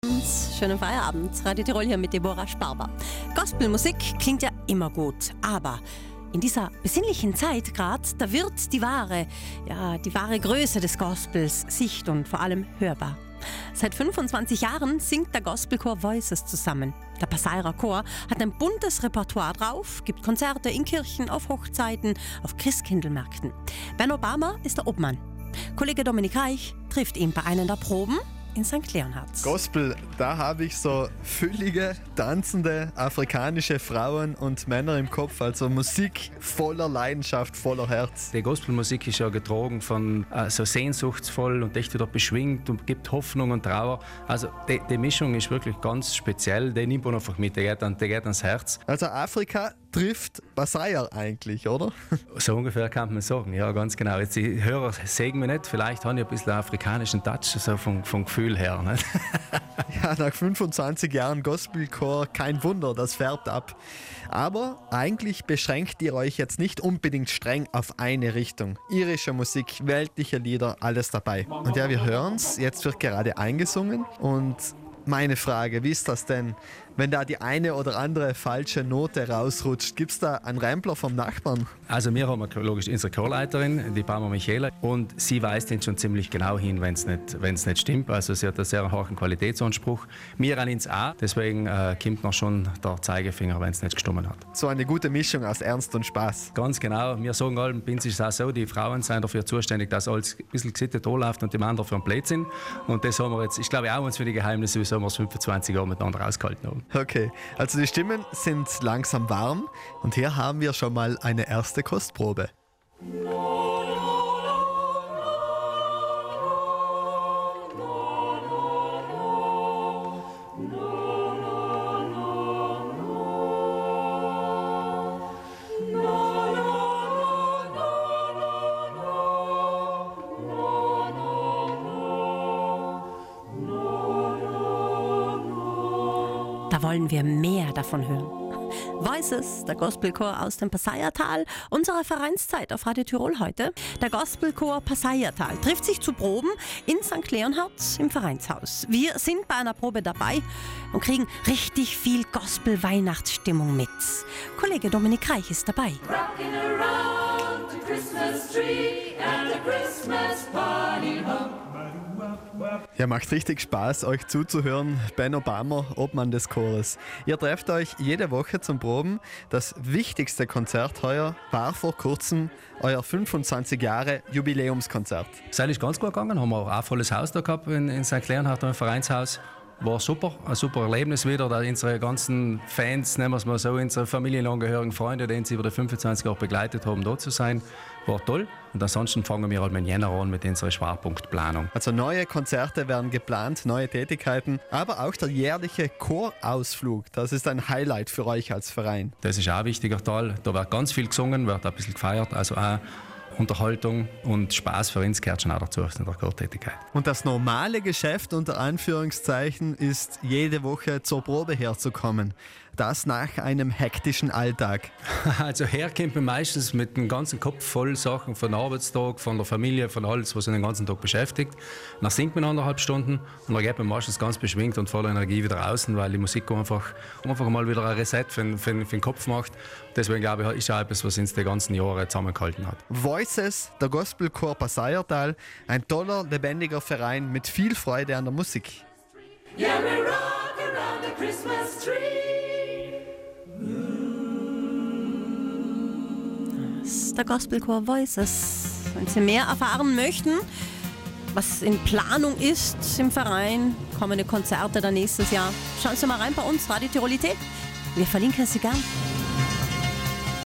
Schönen Feierabend. Radio Tirol hier mit Deborah Sparber. Gospelmusik klingt ja immer gut, aber in dieser besinnlichen Zeit gerade, da wird die wahre Größe des Gospels sicht- und vor allem hörbar. Seit 25 Jahren singt der Gospelchor Voices zusammen. Der Passaierer Chor hat ein buntes Repertoire drauf, gibt Konzerte in Kirchen, auf Hochzeiten, auf Christkindlmärkten. Ben Obama ist der Obmann. Kollege Dominik Reich trifft ihn bei einer der Proben in St. Leonhard. Gospel, da habe ich so füllige, tanzende afrikanische Frauen und Männer im Kopf, also Musik voller Leidenschaft, voller Herz. Die Gospelmusik ist ja getragen von so sehnsuchtsvoll und echt wieder beschwingt und gibt Hoffnung und Trauer. Also die Mischung ist wirklich ganz speziell, die nimmt man einfach mit, die geht ans Herz. Also Afrika trifft Passayer eigentlich, oder? So ungefähr kann man sagen, ja ganz genau. Jetzt die Hörer sägen mich nicht, vielleicht habe ich ein bisschen afrikanischen Touch, so vom Gefühl her. Nicht? Ja, nach 25 Jahren Gospelchor, kein Wunder, das färbt ab. Aber eigentlich beschränkt ihr euch jetzt nicht unbedingt streng auf eine Richtung. Irische Musik, weltliche Lieder, alles dabei. Und ja, wir hören's, jetzt wird gerade eingesungen und meine Frage, wie ist das denn, wenn da die eine oder andere falsche Note rausrutscht? Gibt es da einen Rempler vom Nachbarn? Also wir haben logisch unsere Chorleiterin, die Palmer Michaela, und sie weist den schon ziemlich genau hin, wenn es nicht stimmt. Also sie hat einen sehr hohen Qualitätsanspruch. Wir an ins auch, deswegen kommt noch schon der Zeigefinger, wenn es nicht gestimmt hat. So eine gute Mischung aus Ernst und Spaß. Ganz genau. Wir sagen allen, bei uns ist es auch so, die Frauen sind dafür zuständig, dass alles ein bisschen gesittet anläuft und die Männer dafür am Platz sind. Und das haben wir jetzt, ich glaube auch uns für die Geheimnisse, wieso wir es 25 Jahre miteinander ausgehalten haben. Okay, also die Stimmen sind langsam warm und hier haben wir schon mal eine erste Kostprobe. Da wollen wir mehr davon hören. Voices, der Gospelchor aus dem Passaiertal, unsere Vereinszeit auf Radio Tirol heute. Der Gospelchor Passaiertal trifft sich zu Proben in St. Leonhard im Vereinshaus. Wir sind bei einer Probe dabei und kriegen richtig viel Gospel-Weihnachtsstimmung mit. Kollege Dominik Reich ist dabei. Rocking around the Christmas tree and the Christmas party home. Ja, macht richtig Spaß, euch zuzuhören. Ben Obama, Obmann des Chores. Ihr trefft euch jede Woche zum Proben. Das wichtigste Konzert heuer war vor kurzem euer 25 Jahre Jubiläumskonzert. Es ist ganz gut gegangen, haben wir auch ein volles Haus da gehabt in St. Leonhard, im Vereinshaus. War super, ein super Erlebnis wieder, da unsere ganzen Fans, nehmen wir es mal so, unsere familienangehörigen Freunde, die uns über die 25 Jahre begleitet haben, da zu sein, war toll. Und ansonsten fangen wir halt im Jänner an mit unserer Schwerpunktplanung. Also neue Konzerte werden geplant, neue Tätigkeiten, aber auch der jährliche Chorausflug, das ist ein Highlight für euch als Verein. Das ist auch ein wichtiger Teil, da wird ganz viel gesungen, wird auch ein bisschen gefeiert, also auch Unterhaltung und Spaß für uns gehört schon auch dazu in der Chortätigkeit. Und das normale Geschäft unter Anführungszeichen ist, jede Woche zur Probe herzukommen. Das nach einem hektischen Alltag. Also herkommt man meistens mit dem ganzen Kopf voll Sachen von Arbeitstag, von der Familie, von alles, was einen den ganzen Tag beschäftigt. Dann singt man 1,5 Stunden und dann geht man meistens ganz beschwingt und voller Energie wieder raus, weil die Musik einfach mal wieder ein Reset für den Kopf macht. Deswegen glaube ich, ist auch etwas, was uns die ganzen Jahre zusammengehalten hat. Voices, der Gospelchor Passaiertal, ein toller, lebendiger Verein mit viel Freude an der Musik. Yeah, we rock around the Christmas tree. Der Gospelchor Voices. Wenn Sie mehr erfahren möchten, was in Planung ist im Verein, kommende Konzerte dann nächstes Jahr, schauen Sie mal rein bei uns, Radio Tirolität. Wir verlinken Sie gern.